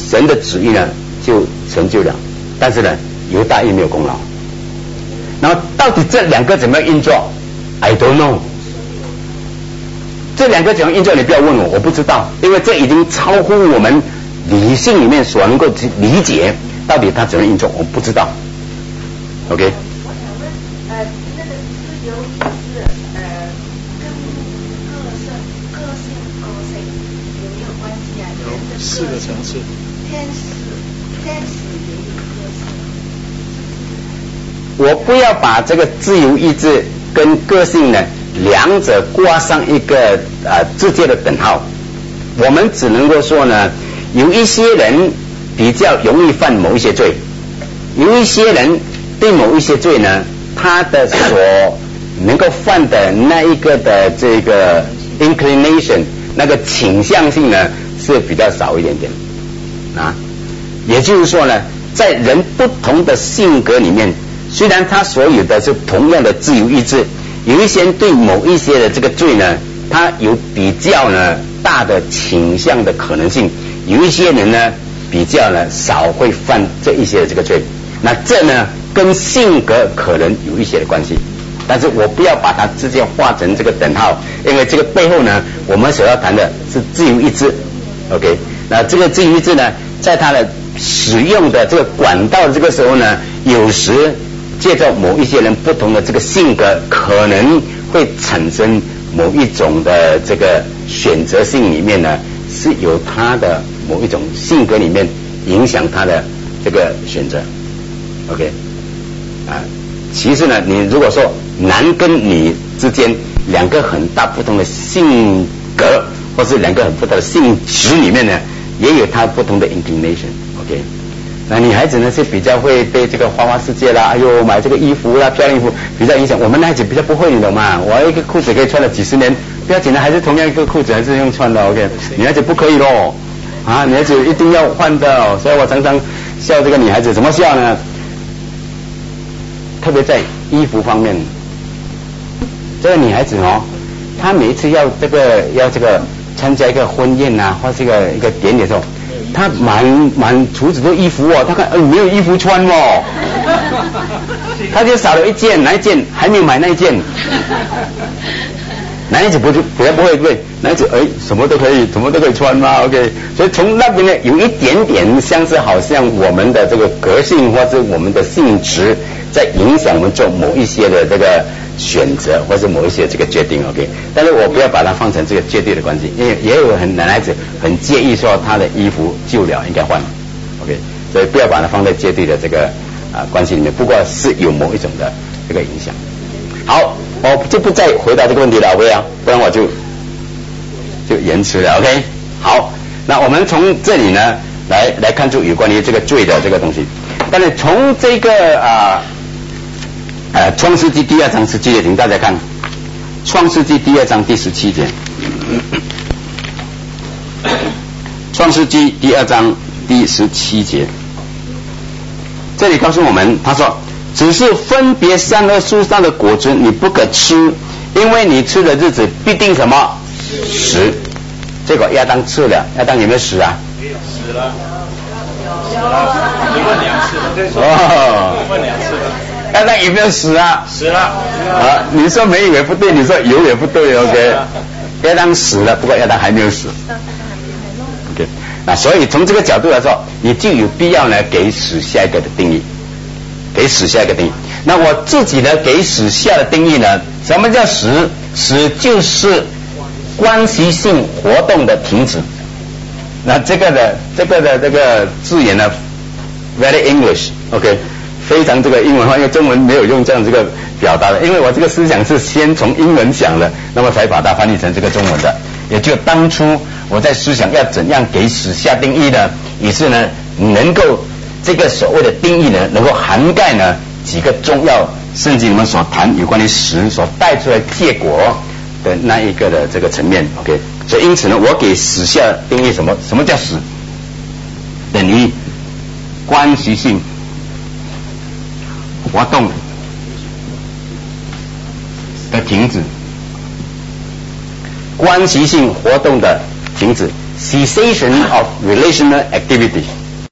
神的旨意呢就成就了，但是呢犹大也没有功劳。然后到底这两个怎么样运作 I don't know， 这两个怎样运作你不要问我，我不知道，因为这已经超乎我们理性里面所能够理解，到底它怎么运作我不知道。 OK， 我想问那个自由意志跟个性有没有关系啊？ 有4个层次。 天使也有个性。 我不要把这个自由意志跟个性呢两者挂上一个直接的等号，我们只能够说呢，有一些人比较容易犯某一些罪，有一些人对某一些罪呢，他的所能够犯的那一个的这个 inclination 那个倾向性呢是比较少一点点啊，也就是说呢，在人不同的性格里面，虽然他所有的是同样的自由意志，有一些人对某一些的这个罪呢，他有比较呢大的倾向的可能性，有一些人呢比较呢少会犯这一些的这个罪，那这呢跟性格可能有一些的关系，但是我不要把它直接画成这个等号，因为这个背后呢我们所要谈的是自由意志。 OK， 那这个自由意志呢在它的使用的这个管道这个时候呢，有时借着某一些人不同的这个性格，可能会产生某一种的这个选择性里面呢，是有他的某一种性格里面影响他的这个选择。 OK， 其实呢你如果说男跟女之间两个很大不同的性格，或是两个很不同的性质里面呢，也有它不同的 inclination。 OK， 那女孩子呢是比较会被这个花花世界啦，哎呦买这个衣服啦，漂亮衣服比较影响，我们男孩子比较不会，你懂吗？我一个裤子可以穿了几十年，不要紧的，还是同样一个裤子还是用穿的。 OK， 女孩子不可以咯啊，女孩子一定要换的哦。所以我常常笑这个女孩子，怎么笑呢？特别在衣服方面，这个女孩子哦，她每一次要这个参加一个婚宴啊，或是一个典礼的时候，她满橱子都衣服哦，她看没有衣服穿哦，她就少了一件，哪一件还没有买那一件。男孩子不会，男孩子什么都可以穿吗 ？OK， 所以从那边呢有一点点像是好像我们的这个个性或者我们的性质在影响我们做某一些的这个选择或者某一些这个决定 ，OK。但是我不要把它放成这个绝对的关系，因为也有男孩子很介意说他的衣服旧了应该换 ，OK。所以不要把它放在绝对的这个关系里面，不过是有某一种的这个影响。好，我就不再回答这个问题了，不然我就延迟了 ，OK。好，那我们从这里呢来看出有关于这个罪的这个东西。但是从这个创世纪第2章17节，请大家看创世纪第2章第17节。创世纪第2章第17节，这里告诉我们，他说只是分别善恶树上的果子你不可吃，因为你吃的日子必定什么死。结果亚当吃了，亚当有没有死啊？ 死了。你问2次了。问2次了。 亚当有没有死啊？ 死了。 你说没有也不对，你说有也不对 ，OK。亚当死了，不过亚当还没有死。OK， 那所以从这个角度来说，你就有必要呢给死下一个的定义。那我自己呢给死下的定义呢，什么叫死？死就是关系性活动的停止。那这个字眼呢 very English， OK， 非常这个英文化，因为中文没有用这样这个表达的，因为我这个思想是先从英文想的，那么才把它翻译成这个中文的。也就当初我在思想要怎样给死下定义呢，也是呢能够这个所谓的定义呢能够涵盖呢几个重要圣经里面所谈有关于死所带出来结果的那一个的这个层面 ，OK。所以因此呢，我给死下定义什么叫死？等于关系性活动的停止，关系性活动的停止。 cessation of relational activity。